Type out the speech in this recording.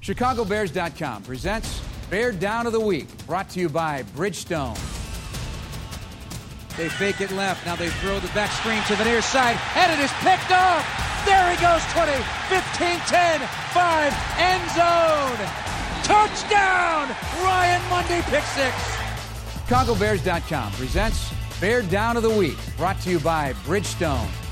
ChicagoBears.com presents Bear Down of the Week, brought to you by Bridgestone. They fake it left. Now they throw the back screen to the near side, and it is picked off. There he goes, 20, 15, 10, 5, end zone. Touchdown! Ryan Mundy, pick six. ChicagoBears.com presents Bear Down of the Week, brought to you by Bridgestone.